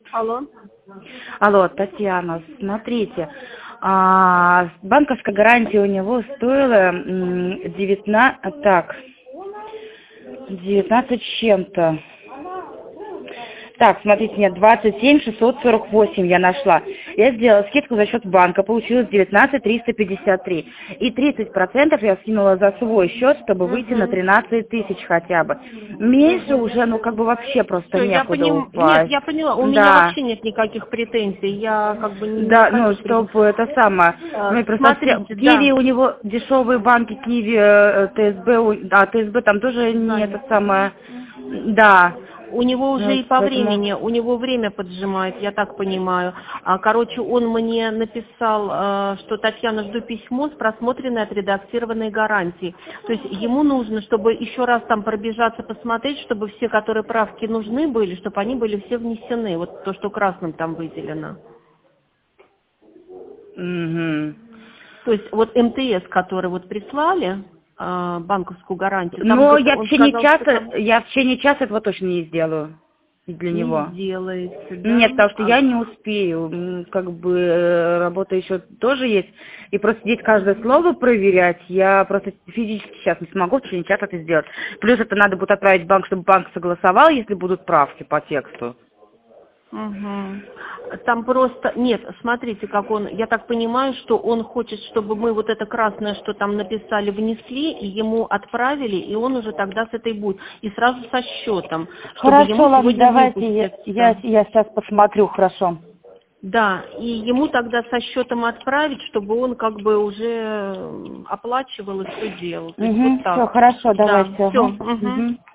Алло. Алло, Татьяна, смотрите, банковская гарантия у него стоила 19 с чем-то. Так, смотрите, нет, 27 648 я нашла. Я сделала скидку за счет банка, получилось 19 353. И 30% я скинула за свой счет, чтобы выйти на 13 тысяч хотя бы. Меньше уже, ну, как бы вообще просто Всё, некуда Нет, упасть. я поняла. У меня Да. вообще нет никаких претензий. Я как бы не Да, ну, хочу чтобы это самое. Ну, и просто Смотрите, Киви да. у него дешевые банки, Киви, ТСБ, ТСБ там тоже не это Занят. самое. Да. У него уже Ну, и по поэтому... времени, у него время поджимает, я так понимаю. Короче, он мне написал, что Татьяна, жду письмо с просмотренной, отредактированной гарантией. То есть ему нужно, чтобы еще раз там пробежаться, посмотреть, чтобы все, которые правки нужны были, чтобы они были все внесены. Вот то, что красным там выделено. Угу. То есть вот МТС, который вот прислали, банковскую гарантию, там Но я в он течение сказал, что часа, там этого точно не сделаю для не него. сделается, Нет, потому что да? я не успею, как бы работа еще тоже есть, и просто здесь каждое слово проверять, я просто физически сейчас не смогу в течение часа это сделать. Плюс это надо будет отправить в банк, чтобы банк согласовал, если будут правки по тексту. Угу. Там просто, нет, смотрите, как он, я так понимаю, что он хочет, чтобы мы вот это красное, что там написали, внесли, и ему отправили, и он уже тогда с этой будет. И сразу со счетом, чтобы Хорошо, ему ладно, сегодня давайте, я выпуститься. сейчас посмотрю, хорошо. Да, и ему тогда со счетом отправить, чтобы он как бы уже оплачивал и все делал. То есть вот Угу, все, так. хорошо, Да, давайте, все. ага. Угу. Угу.